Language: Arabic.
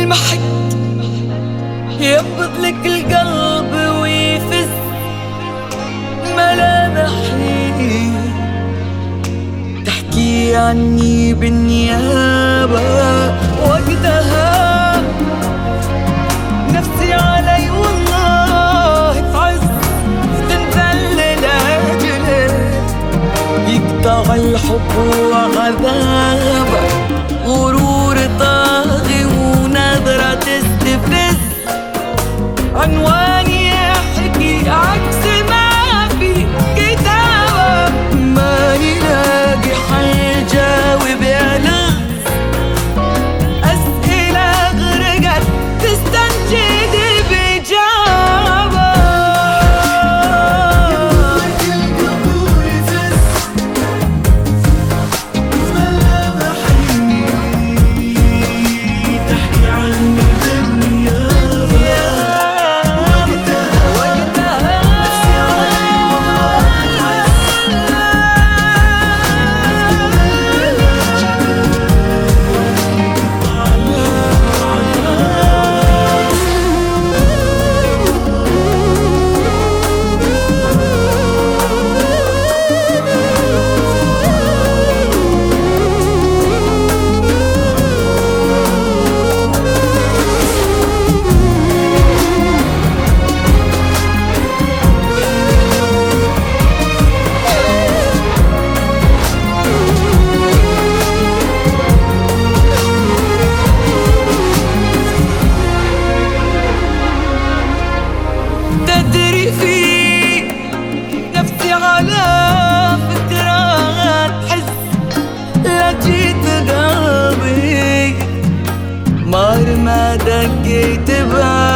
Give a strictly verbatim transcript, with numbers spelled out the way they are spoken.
يلمحك ينبض لك القلب ويفز ملامحي، تحكي عني بالنيابة. وقتها نفسي علي والله تعز، تنزل لاجلك يقطع الحب وعذابه، غرور طاغي ونظرة تستفز، عنواني يحكي عكس ما في كتابه، ماني لاقي حل جاوب يا لغز، أسئلة غرقت تستنجد بإجابة. تدري في نفسي على فترات حس، لا جيت قلبي مار ما دقيت بها